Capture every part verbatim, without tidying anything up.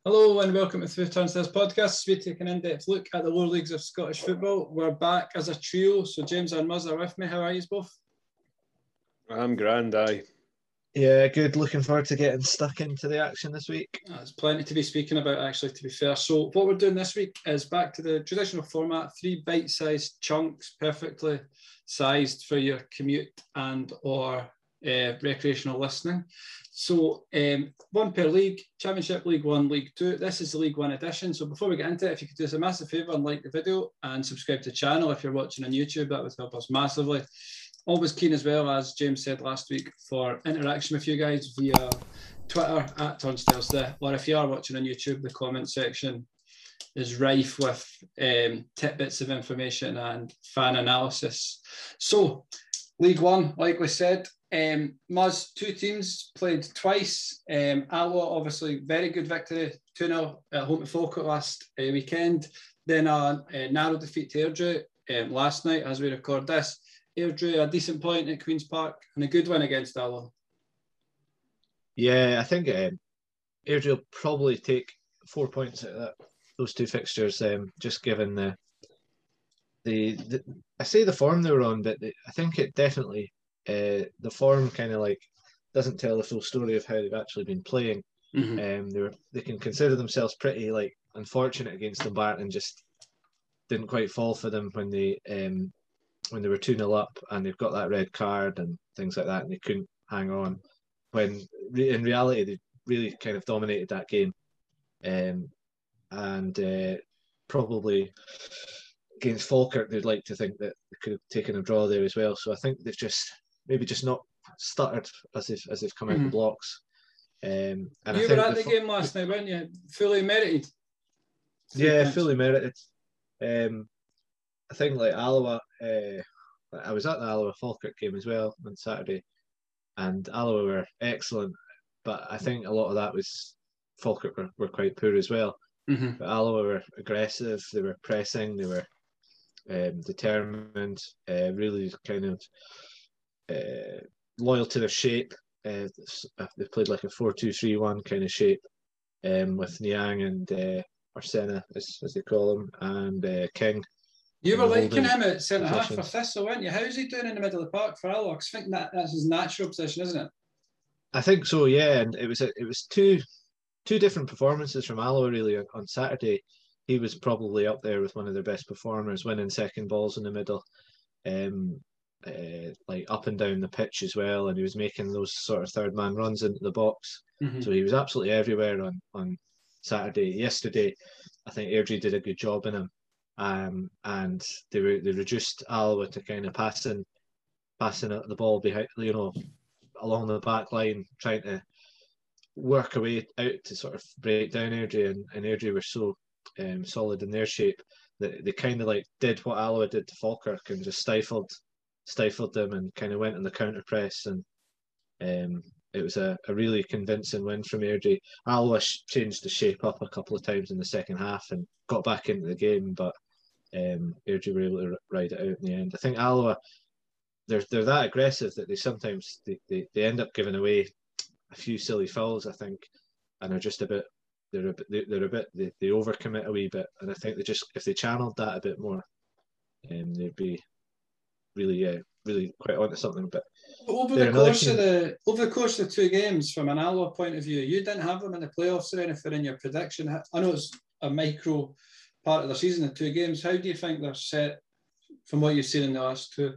Hello and welcome to Through Turnstiles podcast. We take an in-depth look at the lower leagues of Scottish football. We're back as a trio, so James and Muzz are with me. How are you both? I'm grand, aye. Yeah, good. Looking forward to getting stuck into the action this week. There's plenty to be speaking about, actually, to be fair. So what we're doing this week is back to the traditional format, three bite-sized chunks, perfectly sized for your commute and or uh, recreational listening. So um, one per league, Championship, League One, League Two. This is the League One edition. So before we get into it, if you could do us a massive favour and like the video and subscribe to the channel if you're watching on YouTube, that would help us massively. Always keen as well, as James said last week, for interaction with you guys via Twitter at Turnstiles there, or if you are watching on YouTube, the comment section is rife with um, tidbits of information and fan analysis. So, League One, like we said, um, Muzz, two teams played twice. Um, Alloa, obviously, very good victory, two nil at home to Falkirk last uh, weekend. Then a, a narrow defeat to Airdrie um, last night as we record this. Airdrie, a decent point at Queen's Park and a good win against Alloa. Yeah, I think um, Airdrie will probably take four points out of that, those two fixtures, um, just given the, the, the... I say the form they were on, but the, I think it definitely... Uh, the form kind of like doesn't tell the full story of how they've actually been playing. Mm-hmm. Um, they were, they can consider themselves pretty like unfortunate against Dumbarton, just didn't quite fall for them when they um, when they were two nil up and they've got that red card and things like that, and they couldn't hang on. When re- in reality they really kind of dominated that game, um, and uh, probably against Falkirk they'd like to think that they could have taken a draw there as well. So I think they've just maybe just not stuttered as they've as they've come out mm-hmm. the blocks. Um, and you I think were at the, the game last night, weren't you? Fully merited. Yeah, points. fully merited. Um, I think like Alloa, uh, I was at the Alloa Falkirk game as well on Saturday, and Alloa were excellent, but I think a lot of that was Falkirk were, were quite poor as well. Mm-hmm. But Alloa were aggressive, they were pressing, they were um, determined, uh, really kind of uh, loyal to their shape. Uh, they played like a four two three one kind of shape um, with Niang and uh, Arsena, as, as they call him, and uh, King. You were liking him at centre half for Thistle, weren't you? How's he doing in the middle of the park for Alloa? I think that, that's his natural position, isn't it? I think so, yeah. And it was a, it was two two different performances from Alloa really on, on Saturday. He was probably up there with one of their best performers, winning second balls in the middle, um, uh, like up and down the pitch as well, and he was making those sort of third man runs into the box. Mm-hmm. So he was absolutely everywhere on on Saturday. Yesterday, I think Airdrie did a good job in him. Um, and they were they reduced Alloa to kind of passing, passing the ball behind, you know, along the back line, trying to work a way out to sort of break down Airdrie, and, and Airdrie were so um, solid in their shape that they kind of like did what Alloa did to Falkirk and just stifled, stifled them and kind of went on the counter press, and um, it was a, a really convincing win from Airdrie. Alloa changed the shape up a couple of times in the second half and got back into the game, but um, Airdrie were able to ride it out in the end. I think Alloa, they're they're that aggressive that they sometimes they, they, they end up giving away a few silly fouls, I think, and are just a bit they're a bit they're a bit they, they overcommit a wee bit, and I think they just if they channeled that a bit more, um, they'd be really uh, really quite onto something. But over the course team. of the over the course of the two games, from an Alloa point of view, you didn't have them in the playoffs or anything in your prediction. I know it's a micro part of the season, the two games. How do you think they're set from what you've seen in the last two?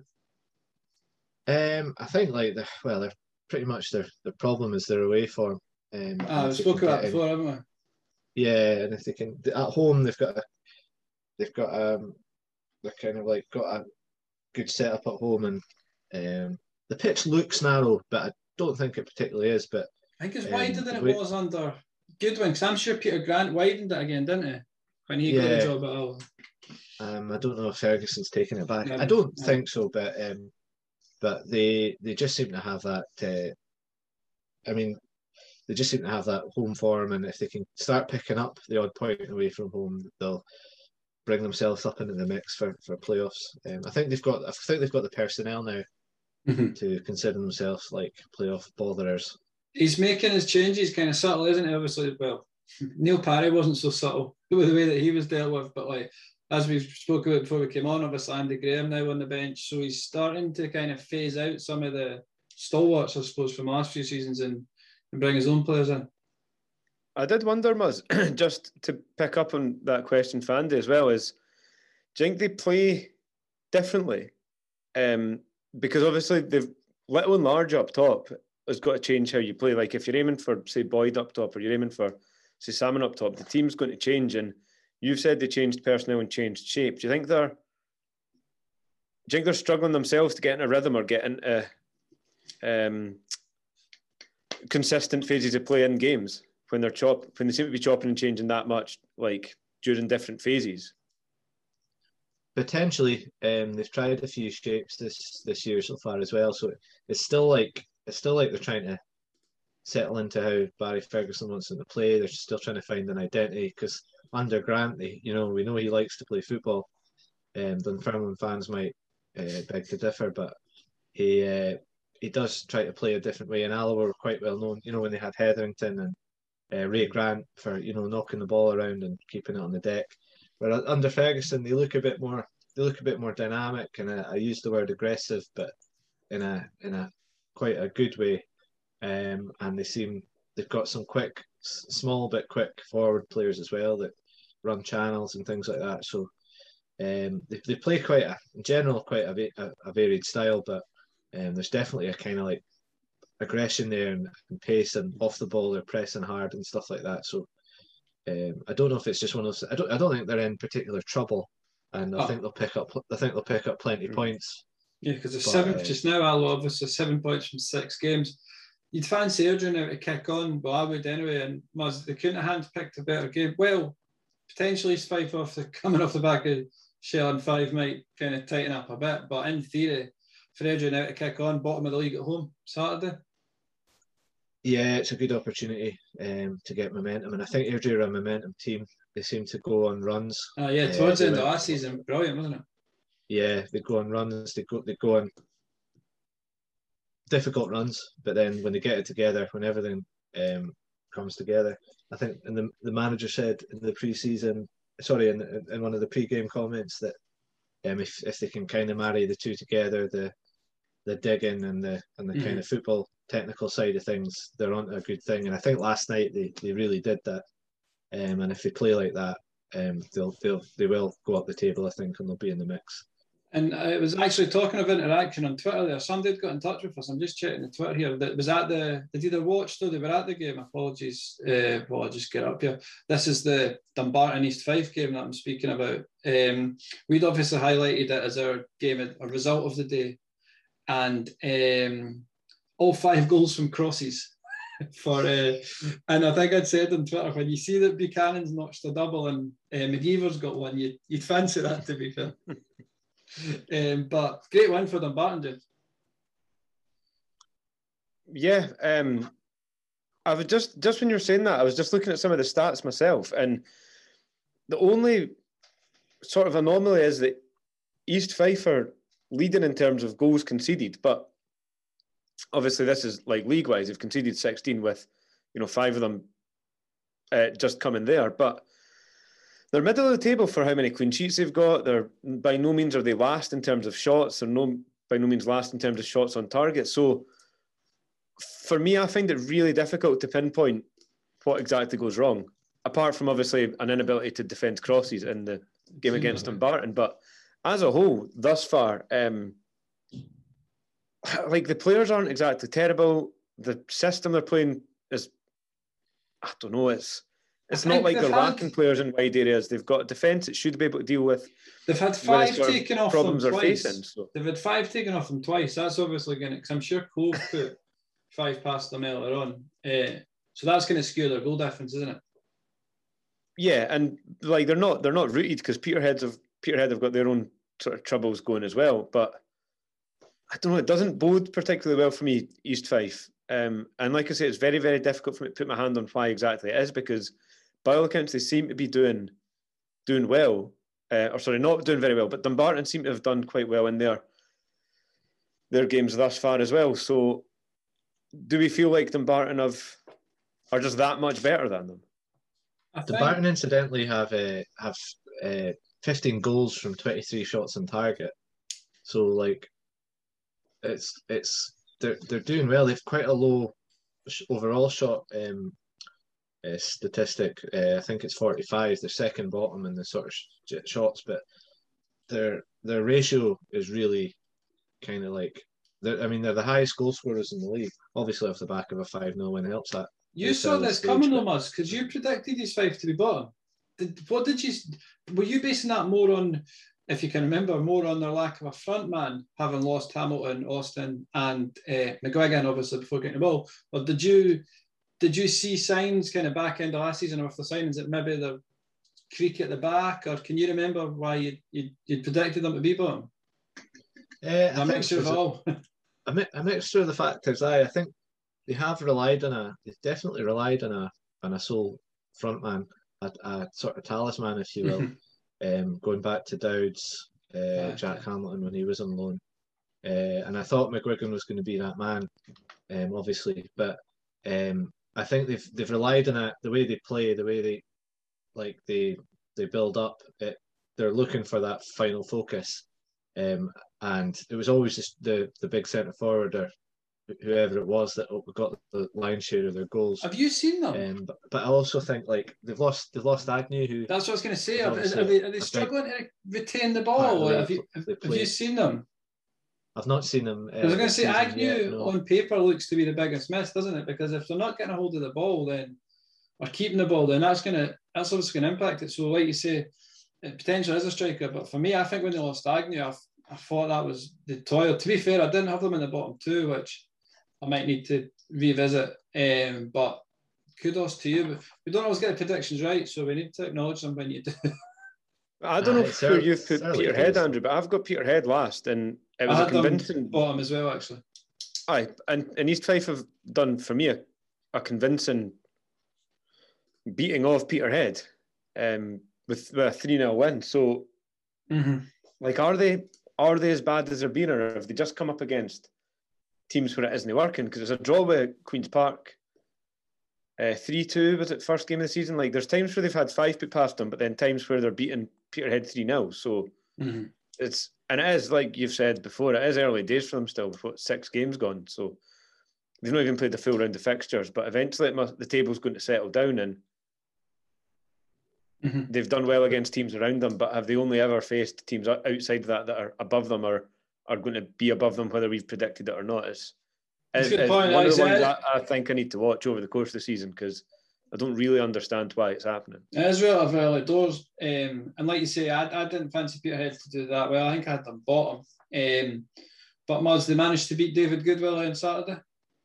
Um, I think like the well, they're pretty much their their problem is their away form. Um, ah, we spoke about that before, haven't we? Yeah, and if they can at home, they've got a, they've got um, they're kind of like got a good setup at home, and um, the pitch looks narrow, but I don't think it particularly is. But I think it's um, wider than it we, was under Goodwin, because I'm sure Peter Grant widened it again, didn't he? When he yeah, got the job at Alloa. Um, I don't know if Ferguson's taken it back. Yeah, I don't yeah. think so, but um, but they they just seem to have that. Uh, I mean, they just seem to have that home form, and if they can start picking up the odd point away from home, they'll bring themselves up into the mix for, for playoffs. Um, I think they've got I think they've got the personnel now mm-hmm. to consider themselves like playoff botherers. He's making his changes kind of subtle, isn't he? Obviously, well, Neil Parry wasn't so subtle with the way that he was dealt with, but like as we spoke about before we came on, obviously Andy Graham now on the bench, so he's starting to kind of phase out some of the stalwarts, I suppose, from the last few seasons and, and bring his own players in. I did wonder, Muzz, just to pick up on that question for Andy as well, is do you think they play differently? Um, because obviously they've little and large up top has got to change how you play. Like if you're aiming for, say, Boyd up top, or you're aiming for, say, Salmon up top, the team's going to change. And you've said they changed personnel and changed shape. Do you think they're, do you think they're struggling themselves to get in a rhythm or get into um, consistent phases of play in games when they're chop when they seem to be chopping and changing that much, like during different phases? Potentially, um, they've tried a few shapes this this year so far as well. So it's still like it's still like they're trying to settle into how Barry Ferguson wants them to play. They're still trying to find an identity because under Grant, they, you know, we know he likes to play football. Um, Dunfermline fans might uh, beg to differ, but he uh, he does try to play a different way. And Alloa were quite well known, you know, when they had Hetherington and uh, Ray Grant for, you know, knocking the ball around and keeping it on the deck. But under Ferguson, they look a bit more they look a bit more dynamic, and I, I use the word aggressive, but in a in a quite a good way. Um, and they seem they've got some quick, small but quick forward players as well that run channels and things like that. So um, they they play quite a in general quite a, a, a varied style, but um, there's definitely a kind of like aggression there and, and pace, and off the ball they're pressing hard and stuff like that. So. Um, I don't know if it's just one of those. I don't. I don't think they're in particular trouble, and I oh. think they'll pick up. I think they'll pick up plenty of mm. points. Yeah, because the seventh uh, just now, Alloa obviously seven points from six games. You'd fancy Airdrie now to kick on, but I would anyway. And Muzz, they couldn't have handpicked a better game. Well, potentially East Fife off the coming off the back of Shell and Five might kind of tighten up a bit, but in theory, for Airdrie now to kick on, bottom of the league at home Saturday. Yeah, it's a good opportunity um, to get momentum, and I think Airdrie are a momentum team. They seem to go on runs. Oh yeah, towards uh, the end of last season, brilliant, wasn't it? Yeah, they go on runs. They go, they go on difficult runs, but then when they get it together, when everything um, comes together, I think. And the the manager said in the pre-season, sorry, in in one of the pre-game comments that um, if if they can kind of marry the two together, the the digging and the and the mm-hmm. kind of football technical side of things, they're on a good thing. And I think last night they, they really did that. Um, and if they play like that, um, they'll they'll they will go up the table, I think, and they'll be in the mix. And I was actually talking of interaction on Twitter there. Somebody got in touch with us. I'm just checking the Twitter here. That was at the. Did either watch though? They were at the game. Apologies. Uh, well, I'll just get up here. This is the Dumbarton East Fife game that I'm speaking about. Um, we'd obviously highlighted it as our game, a result of the day, and. Um, all five goals from crosses for uh, and I think I'd said on Twitter, when you see that Buchanan's notched a double and uh, McGeever's got one, you'd, you'd fancy that, to be fair. um, but great win for Dumbarton, dude. Yeah, um, I was just just when you were saying that, I was just looking at some of the stats myself, and the only sort of anomaly is that East Fife are leading in terms of goals conceded, but obviously this is like league-wise. They've conceded sixteen with, you know, five of them uh, just coming there. But they're middle of the table for how many clean sheets they've got. They're by no means are they last in terms of shots. They're no by no means last in terms of shots on target. So for me, I find it really difficult to pinpoint what exactly goes wrong, apart from obviously an inability to defend crosses in the game against Dumbarton. But as a whole, thus far, um, like the players aren't exactly terrible. The system they're playing is, I don't know, it's it's not like they're had, lacking players in wide areas. They've got a defence that should be able to deal with. They've had five taken off them twice. Facing, so. They've had five taken off them twice. That's obviously going to, because I'm sure Cove put five past them earlier on. Uh, so that's going to skew their goal difference, isn't it? Yeah, and like they're not they're not rooted because Peterhead have Peterhead have got their own sort of troubles going as well, but. I don't know, it doesn't bode particularly well for me, East Fife. Um, and like I say, it's very, very difficult for me to put my hand on why exactly it is, because by all accounts, they seem to be doing doing well. Uh, or sorry, not doing very well, but Dumbarton seem to have done quite well in their, their games thus far as well. So do we feel like Dumbarton have, are just that much better than them? I The think Barton incidentally have uh, have uh, fifteen goals from twenty-three shots on target. So like, it's it's they're they're doing well. They've quite a low sh- overall shot um, uh, statistic. Uh, I think it's forty-five. They're second bottom in the sort of sh- shots, but their their ratio is really kind of like. they're- I mean, they're the highest goal scorers in the league. Obviously, off the back of a five nil win helps that. you this saw early this stage, coming, but- though, Muzz, because you predicted these five to be bottom. Did, what did you? Were you basing that more on, if you can remember, more on their lack of a front man, having lost Hamilton, Austin, and uh, McGuigan, obviously before getting the ball, or did you? Did you see signs kind of back end of last season with the signings that maybe they're creaky at the back, or can you remember why you you you predicted them to be bottom? Uh, A I think mixture of there's a, all. a, mi- a mixture of the factors. I I think they have relied on a. They've definitely relied on a on a sole front man, a, a sort of talisman, if you will. um, going back to Dowd's, uh, Ah, Jack okay. Hamilton when he was on loan, uh, and I thought McGuigan was going to be that man, um, obviously, but um, I think they've they've relied on it, the way they play, the way they like they they build up. It, they're looking for that final focus, um, and it was always just the the big centre forward or whoever it was that got the lion's share of their goals. Have you seen them? Um, but, but I also think like they've lost they've lost Agnew, who That's what I was going to say. is Are, are obviously they, are they a struggling to retain the part of ball? the Have way you, have, they have play. you seen them? I've not seen them. Uh, I was going to this say season Agnew yet, no. on paper looks to be the biggest miss, doesn't it? Because if they're not getting a hold of the ball, then or keeping the ball, then that's going to that's obviously going to impact it. So, like you say, it potentially is a striker. But for me, I think when they lost Agnew, I, I thought that was the toil. To be fair, I didn't have them in the bottom two, which I might need to revisit. Um, but kudos to you. We don't always get the predictions right, so we need to acknowledge them when you do. I don't know Uh, it's where early- you've put it's early Peterhead, days. Andrew, but I've got Peterhead last, and it was I a had them convincing. bottom as well, actually. Aye, and, and East Fife have done for me a, a convincing beating of Peterhead um, with, with a three nil win. So, Mm-hmm. like, are they are they as bad as they're been, or have they just come up against teams where it isn't working? Because it's a draw with Queen's Park. Uh, three two was it first game of the season? Like, there's times where they've had five put past them, but then times where they're beating Peterhead three nil. So Mm-hmm. it's and it is like you've said before, it is early days for them still. With what, six games gone, so they've not even played the full round of fixtures. But eventually, it must, the table's going to settle down, and Mm-hmm. they've done well against teams around them. But have they only ever faced teams outside of that that are above them or are going to be above them, whether we've predicted it or not? Is That's is, a good is point. one of the Like I ones said- I, I think I need to watch over the course of the season, because I don't really understand why it's happening. It is relatively early doors. Um, and like you say, I, I didn't fancy Peterhead to do that well. I think I had them bottom. Um, but Muzz, they managed to beat David Goodwill on Saturday.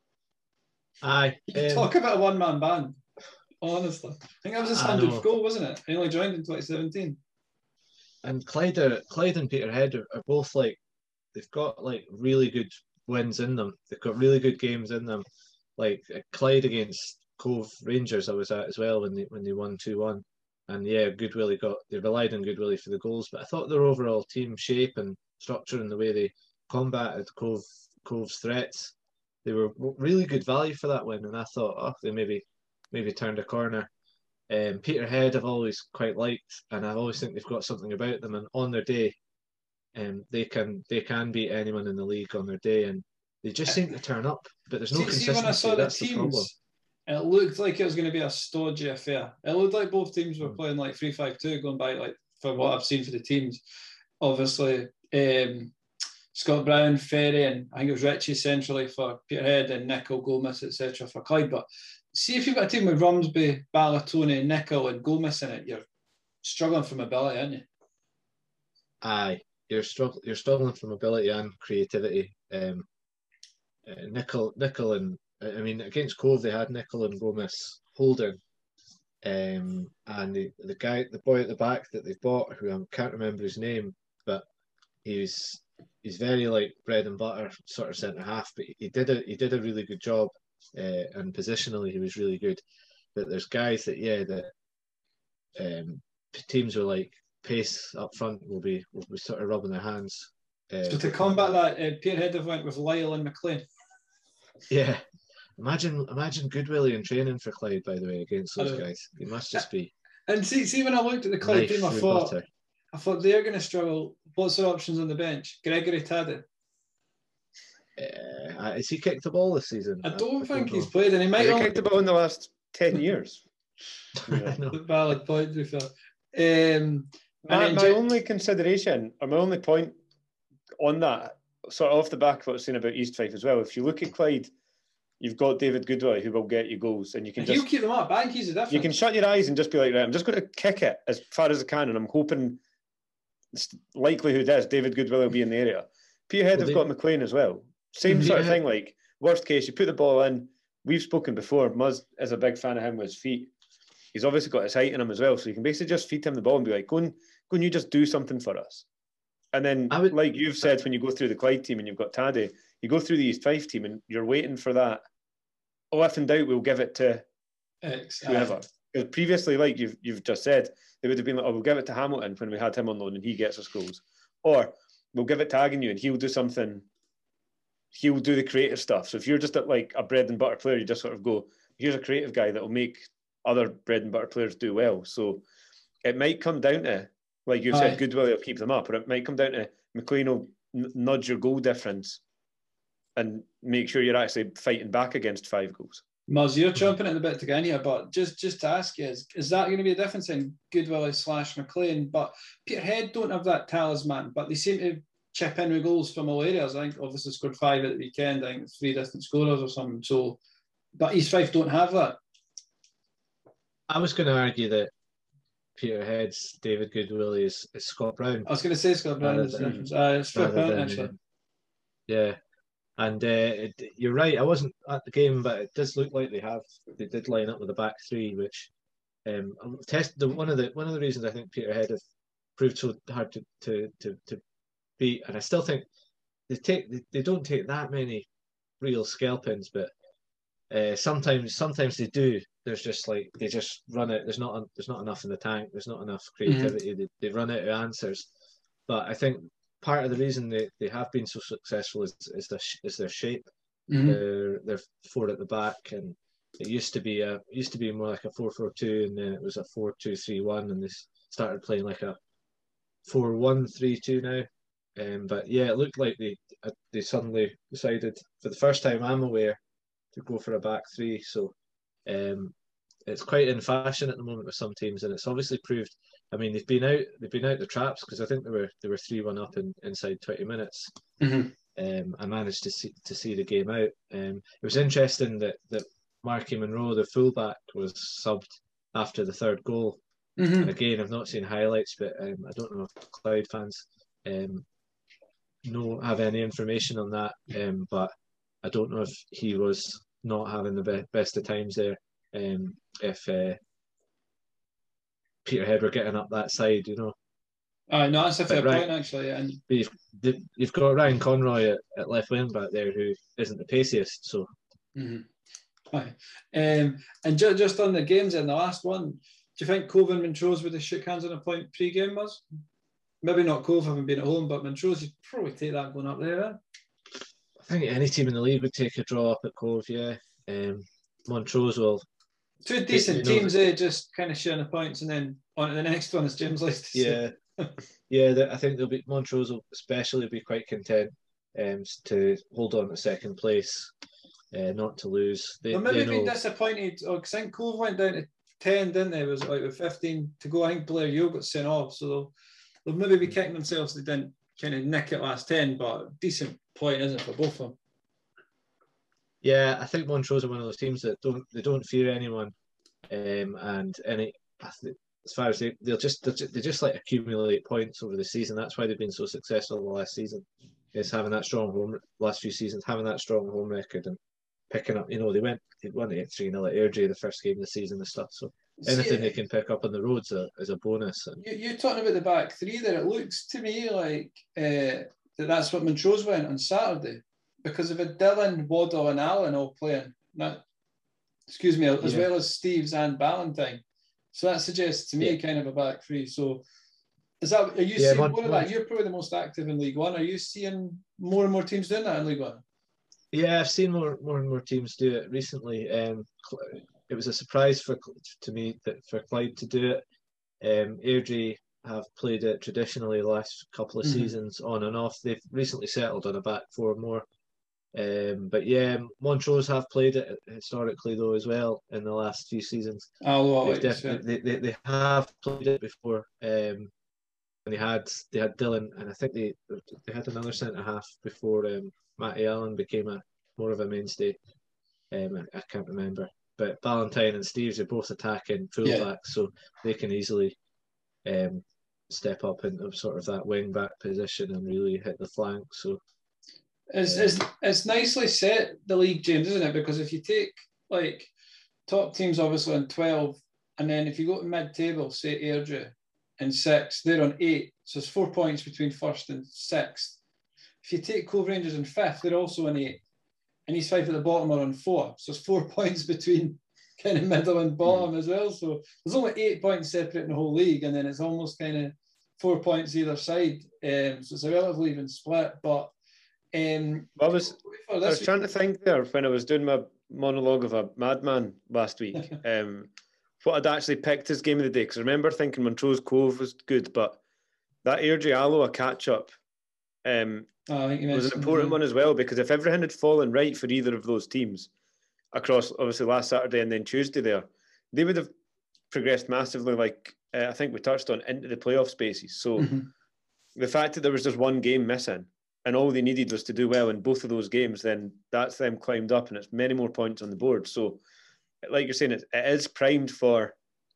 Aye. You um, talk about a one-man band. Honestly. I think that was his I hundredth know. goal, wasn't it? He only joined in twenty seventeen. and Clyde, are, Clyde and Peterhead are, are both like they've got like really good wins in them. They've got really good games in them. Like uh, Clyde against Cove Rangers, I was at as well when they when they won two one. And yeah, Goodwillie got they relied on Goodwillie for the goals, but I thought their overall team shape and structure and the way they combated Cove Cove's threats, they were really good value for that win. And I thought, oh, they maybe maybe turned a corner. Um, Peterhead I've always quite liked, and I always think they've got something about them. And on their day, um, they can they can beat anyone in the league on their day, and they just seem to turn up. But there's no See, see, consistency. when I saw the That's the problem. teams, it looked like it was going to be a stodgy affair. It looked like both teams were Mm. playing like three five two, going by like for what I've seen for the teams. Obviously, um, Scott Brown, Ferry, and I think it was Richie centrally for Peterhead, and Nicol, Gomez, et cetera for Clyde. But see, if you've got a team with Rumsby, Ballatoni, Nicol, and Gomez in it, you're struggling for mobility, aren't you? Aye, you're struggling. You're struggling for mobility and creativity. Um, uh, Nicol, Nicol, and I mean against Cove they had Nicol and Gomez holding, um, and the the guy, the boy at the back that they've bought, who I can't remember his name, but he's he's very like bread and butter sort of centre half. But he did a he did a really good job, uh, and positionally he was really good. But there's guys that yeah that um, teams were like pace up front will be will be sort of rubbing their hands. Uh, So to combat that, uh, Peterhead have went with Lyle and McLean. Yeah, imagine imagine Goodwillie in training for Clyde. By the way, against those I know. guys, he must just be And see, see when I looked at the Clyde team, I thought, butter. I thought they're going to struggle. What's their options on the bench? Gregory Taddy. Uh, has he kicked the ball this season? I don't I, think I don't he's played, and he might. Has he kicked the ball in the last ten years? Yeah. Valid point, to be fair. Um, my my only consideration, or my only point on that, sort of off the back of what I was saying about East Fife as well, if you look at Clyde, you've got David Goodwillie who will get you goals, and you can and just he'll keep them up. I think he's a difference. You can shut your eyes and just be like, right, I'm just going to kick it as far as I can, and I'm hoping likelihood is David Goodwillie will be in the area. Peterhead well, have they... got McLean as well. Same sort of thing. Like worst case, you put the ball in. We've spoken before. Muzz is a big fan of him with his feet. He's obviously got his height in him as well, so you can basically just feed him the ball and be like, go and go and you just do something for us. And then, would, like you've said, when you go through the Clyde team and you've got Taddy, you go through the East Fife team and you're waiting for that. Oh, if in doubt, we'll give it to X, whoever. Because previously, like you've you've just said, they would have been like, oh, we'll give it to Hamilton when we had him on loan and he gets us goals. Or we'll give it to Agnew and he'll do something, he'll do the creative stuff. So if you're just at like a bread and butter player, you just sort of go, here's a creative guy that will make other bread and butter players do well. So it might come down to, like you've said, Goodwillie will keep them up, or it might come down to McLean will n- nudge your goal difference and make sure you're actually fighting back against five goals. Muzz, you're chomping at the bit to get in here, but just, just to ask you, is, is that going to be a difference in Goodwillie slash McLean? But Peterhead don't have that talisman, but they seem to chip in with goals from all areas. I think obviously scored five at the weekend, I think three distant scorers or something. So, but East Fife don't have that. I was going to argue that Peterhead's David Goodwillie is, is Scott Brown. I was going to say Scott Brown is the difference. Uh, it's fair point, actually. Um, yeah. And uh, it, you're right, I wasn't at the game, but it does look like they have. They did line up with a back three, which um, test the one of the one of the reasons I think Peterhead have proved so hard to to to, to beat, and I still think they take they, they don't take that many real scalpings, but uh, sometimes sometimes they do. There's just like they just run it. There's not there's not enough in the tank. There's not enough creativity. Mm-hmm. They they run out of answers, but I think part of the reason they, they have been so successful is is their is their shape. Mm-hmm. They're they're four at the back, and it used to be a used to be more like a four four two, and then it was a four two three one, and they started playing like a four one three two now. Um, but yeah, it looked like they they suddenly decided for the first time I'm aware to go for a back three. So um, it's quite in fashion at the moment with some teams, and it's obviously proved. I mean, they've been out, they've been out the traps because I think they were they were three one up in inside twenty minutes. Mm-hmm. Um, I managed to see to see the game out. Um, it was interesting that that Marky Monroe, the fullback, was subbed after the third goal. Mm-hmm. And again, I've not seen highlights, but um, I don't know if Clyde fans um, know have any information on that. Um, but I don't know if he was not having the be- best of times there. Um, if uh, Peterhead were getting up that side, you know. Uh, no, that's a fair right, point, actually. And you've, you've got Ryan Conroy at, at left wing back there who isn't the paciest, so. Mm-hmm. Right. Um, and ju- just on the games in the last one, do you think Cove and Montrose would have shook hands on a point pre-game, was? Maybe not Cove having been at home, but Montrose, you'd probably take that going up there. Eh? I think any team in the league would take a draw up at Cove, yeah. Um, Montrose will. Two decent they, teams, eh? Just kind of sharing the points, and then on to the next one, as Jim's likes to say. Yeah, yeah. I think they'll be Montrose will especially be quite content um, to hold on to second place, uh, not to lose. They, They'll maybe they know... be disappointed. Because I think Cove went down to ten, didn't they? It was like with fifteen to go. I think Blair Yule got sent off, so they'll, they'll maybe be kicking themselves. They didn't kind of nick it last ten, but decent point, isn't it, for both of them? Yeah, I think Montrose are one of those teams that don't they don't fear anyone, um, and any as far as they they'll just they'll just, they just like accumulate points over the season. That's why they've been so successful the last season. Is having that strong home last few seasons, having that strong home record and picking up. You know, they went they won it three nil at Airdrie the first game of the season and stuff. So anything See, they can pick up on the roads a, is a bonus. And you, you're talking about the back three there. It looks to me like uh, that that's what Montrose went on Saturday. Because of a Dillon, Waddle and Allen all playing, not, excuse me, as yeah. well as Steves and Ballantyne. So that suggests to me yeah. kind of a back three. So is that, are you yeah, seeing one, more of that? You're probably the most active in League One. Are you seeing more and more teams doing that in League One? Yeah, I've seen more more and more teams do it recently. Um, it was a surprise for to me that for Clyde to do it. Um, Airdrie have played it traditionally the last couple of mm-hmm. seasons on and off. They've recently settled on a back four more. Um, but yeah, Montrose have played it historically though as well in the last few seasons. Oh, well, def- yeah. they, they they have played it before. Um, and they had they had Dylan, and I think they they had another centre half before um, Matty Allen became a more of a mainstay. Um, I, I can't remember, but Ballantyne and Steves are both attacking fullbacks, yeah. so they can easily um, step up into sort of that wing back position and really hit the flank. So. It's, it's, it's nicely set, the league, James, isn't it? Because if you take, like, top teams obviously on twelve, and then if you go to mid-table, say Airdrie in sixth, they're on eight. So it's four points between first and sixth. If you take Cove Rangers in fifth, they're also on eight. And East Fife at the bottom are on four. So it's four points between kind of middle and bottom mm. as well. So there's only eight points separating the whole league, and then it's almost kind of four points either side. Um, so it's a relatively even split, but Um, I was, I was trying to think there when I was doing my monologue of a madman last week. um, what I'd actually picked as game of the day, because I remember thinking Montrose Cove was good, but that Airdrie Alloa catch up um, oh, was an important one as well, because if everything had fallen right for either of those teams across obviously last Saturday and then Tuesday, there they would have progressed massively. Like uh, I think we touched on, into the playoff spaces. So mm-hmm. the fact that there was just one game missing, and all they needed was to do well in both of those games, then that's them climbed up, and it's many more points on the board. So, like you're saying, it, it is primed for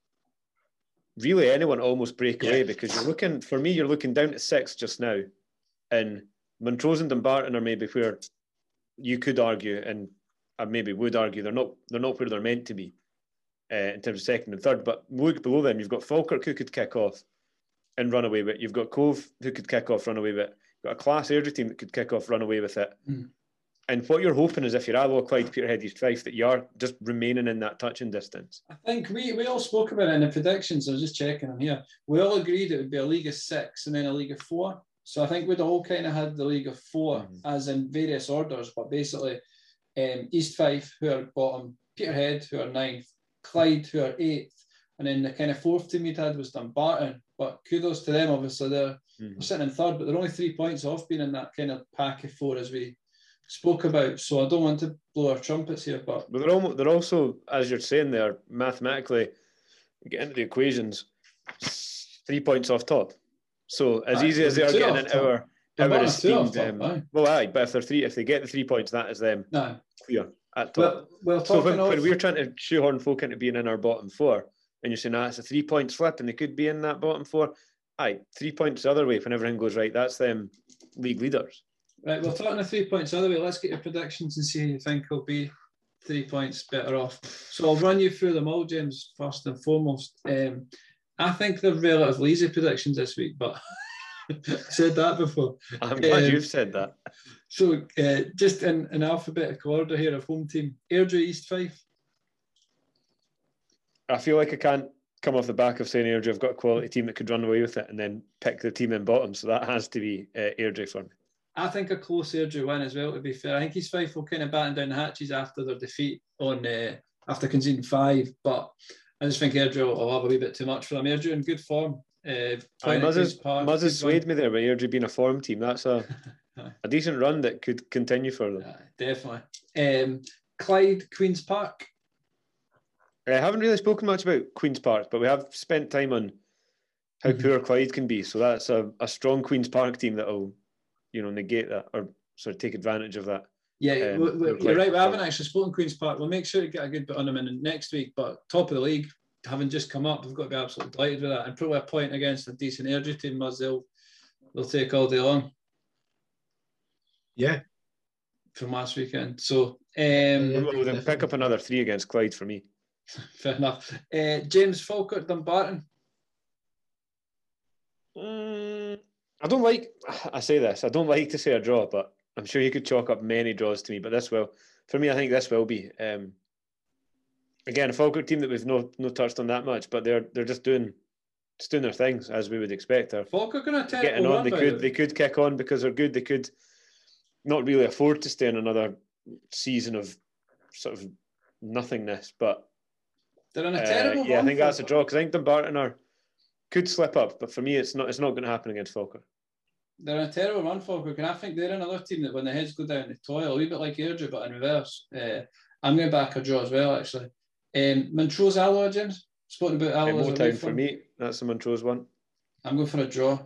really anyone to almost break yeah. away, because you're looking, for me, you're looking down to six just now, and Montrose and Dumbarton are maybe where you could argue, and I maybe would argue, they're not they're not where they're meant to be uh, in terms of second and third. But look below them, you've got Falkirk who could kick off and run away with it. You've got Cove who could kick off, run away with it. Got a class Airdrie team that could kick off, run away with it. Mm. And what you're hoping is if you're Alloa, Clyde, Peterhead, East Fife, that you're just remaining in that touching distance. I think we, we all spoke about it in the predictions. I was just checking them here. We all agreed it would be a league of six and then a league of four. So I think we'd all kind of had the league of four mm. as in various orders, but basically um, East Fife, who are bottom, Peterhead, who are ninth, Clyde, who are eighth, and then the kind of fourth team we'd had was Dumbarton. But kudos to them, obviously. They're, mm-hmm. they're sitting in third, but they're only three points off being in that kind of pack of four as we spoke about. So I don't want to blow our trumpets here, but... But they're, almost, they're also, as you're saying there, mathematically, get into the equations, three points off top. So as aye, easy as they are getting into our, our esteemed... Um, top, well, aye, but if they're three, if they get the three points, that is them no. clear at top. Well, well, so when, of... when we're trying to shoehorn folk into being in our bottom four, and you're saying, ah, it's a three point slip and they could be in that bottom four. Aye, three points the other way when everything goes right. That's them league leaders. Right, well, talking of three points the other way, let's get your predictions and see who you think will be three points better off. So I'll run you through them all, James, first and foremost. Um, I think they're relatively easy predictions this week, but I said that before. I'm glad um, you've said that. So uh, just in, in alphabetical order here of home team, Airdrie, East Fife. I feel like I can't come off the back of saying Airdrie have got a quality team that could run away with it and then pick the team in bottom. So that has to be uh, Airdrie for me. I think a close Airdrie win as well, to be fair. I think East Fife will kind of batten down the hatches after their defeat on uh, after conceding five. But I just think Airdrie will, will have a wee bit too much for them. Airdrie in good form. Uh, Muzz has swayed me there by Airdrie being a form team. That's a a decent run that could continue for them. Yeah, definitely. Um, Clyde, Queen's Park. I haven't really spoken much about Queen's Park, but we have spent time on how mm-hmm. poor Clyde can be. So that's a, a strong Queen's Park team that will, you know, negate that or sort of take advantage of that. Yeah, um, we, we, you're right. We haven't actually spoken Queen's Park. We'll make sure to get a good bit on them in next week. But top of the league, having just come up, we've got to be absolutely delighted with that. And probably a point against a decent Airdrie team, as they'll, they'll take all day long. Yeah. From last weekend. So, um, we'll then pick up another three against Clyde for me. Fair enough. Uh, James Falkirk, Dumbarton. Mm, I don't like, I say this, I don't like to say a draw, but I'm sure you could chalk up many draws to me, but this will, for me, I think this will be. Um, again, a Falkirk team that we've no no touched on that much, but they're they're just doing just doing their things as we would expect. They're Falkirk going to getting on. They could they could kick on because they're good. They could not really afford to stay in another season of sort of nothingness, but They're in a Uh, terrible yeah, I run, think that's a Falkirk. draw because I think Dumbarton are could slip up, but for me, it's not. It's not going to happen against Falkirk. They're in a terrible run, Falkirk, and I think they're another team that when the heads go down, they toil a wee bit like Airdrie, but in reverse. Uh, I'm going to back a draw as well, actually. Um, Montrose Alloa, James. Spoken about Uh, Alloa as a Motown wee for fun. me. That's the Montrose one. I'm going for a draw.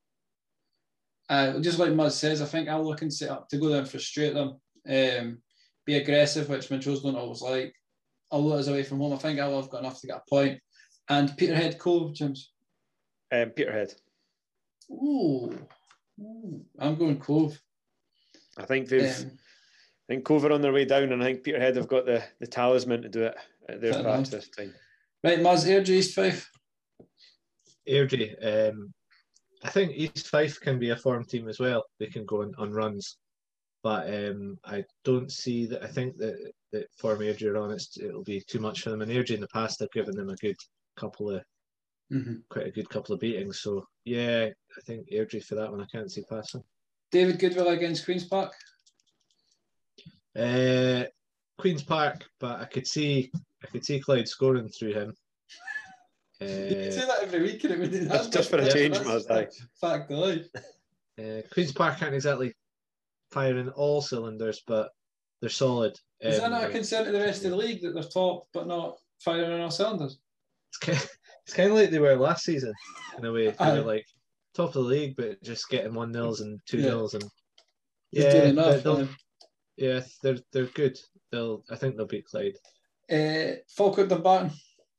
Uh, just like Muzz says, I think Alloa can set up to go there and frustrate them, um, be aggressive, which Montrose don't always like. Alloa is away from home. I think Alloa have got enough to get a point. And Peterhead Cove, James. Um, Peterhead. Ooh. Ooh. I'm going Cove. I think they've. Um, I think Cove are on their way down, and I think Peterhead have got the, the talisman to do it at their Fair patch enough. this time. Right, Muzz, Airdrie, East Fife. Airdrie, um, I think East Fife can be a form team as well. They can go on, on runs, but um, I don't see that. I think that that form Airdrie are on, it's, it'll be too much for them. And Airdrie in the past have given them a good couple of, Mm-hmm. quite a good couple of beatings. So yeah, I think Airdrie for that one. I can't see passing. David Goodwill against Queen's Park. Uh, Queen's Park, but I could see I could see Clyde scoring through him. You Uh, say that every week, and it would Just, just for a Yeah, change, that's Maz. Aye. fact of life. uh, Queen's Park aren't exactly firing all cylinders, but they're solid. Is that Um, not a concern to the rest of the league that they're top but not firing on all cylinders? It's kind, of, it's kind of like they were last season in a way. They Aye. were like top of the league, but just getting one nils and two Yeah. nils, and Just doing yeah, enough. but they'll- um, yeah, they're they're good. They'll I think they'll beat Clyde. Uh, Falkirk Dumbarton.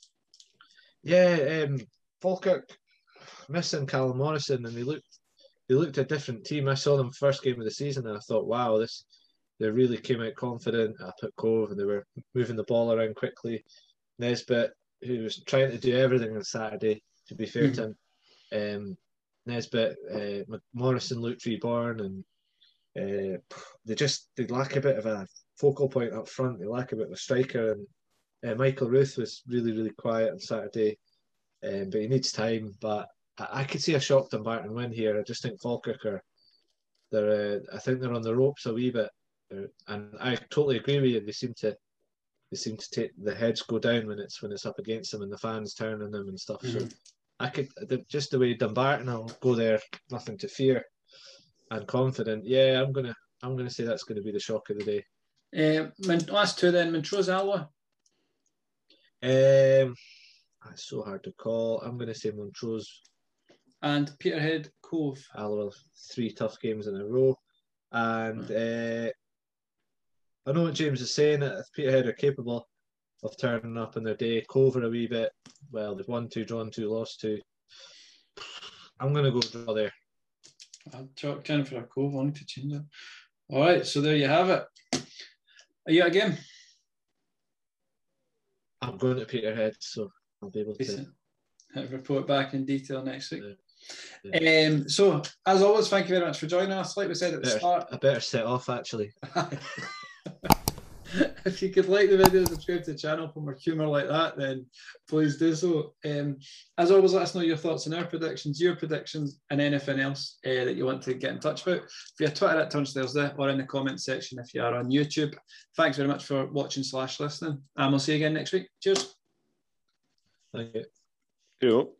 Yeah, um, Falkirk missing Callum Morrison, and they looked they looked a different team. I saw them first game of the season, and I thought, wow, this they really came out confident up at Cove, and they were moving the ball around quickly. Nesbitt, who was trying to do everything on Saturday, to be fair to him. Um, Nesbitt, uh, Morrison looked reborn, and uh, they just they lack a bit of a focal point up front. They lack a bit of a striker, and uh, Michael Ruth was really really quiet on Saturday, um, but he needs time. But I, I could see a shock Dumbarton win here. I just think Falkirk are they're uh, I think they're on the ropes a wee bit, uh, and I totally agree with you. They seem to they seem to take the heads go down when it's when it's up against them and the fans turn on them and stuff. Mm-hmm. So I could the, just the way Dumbarton will go there, nothing to fear, and confident. Yeah, I'm gonna I'm gonna say that's going to be the shock of the day. Uh, last two then, Montrose Alloa. Um, that's so hard to call. I'm gonna say Montrose. And Peterhead Cove. Alloa, three tough games in a row, and uh, I know what James is saying. That Peterhead are capable of turning up in their day. Cove are a wee bit. Well, they've won two, drawn two, lost two. I'm gonna go draw there. I'll chalk down for a Cove. I need to change it. All right, so there you have it. Are you at a game? I'm going to Peterhead, so I'll be able to. Decent. Report back in detail next week. Yeah. Yeah. Um, so, as always, thank you very much for joining us. Like we said at the Better, start, I better set off actually. if you could like the video, subscribe to the channel for more humour like that, then please do so. Um, as always, let us know your thoughts on our predictions, your predictions, and anything else uh, that you want to get in touch about. If you're Twitter at Turnstiles there, or in the comments section if you are on YouTube. Thanks very much for watching slash listening, and we'll see you again next week. Cheers. Thank you. Cool.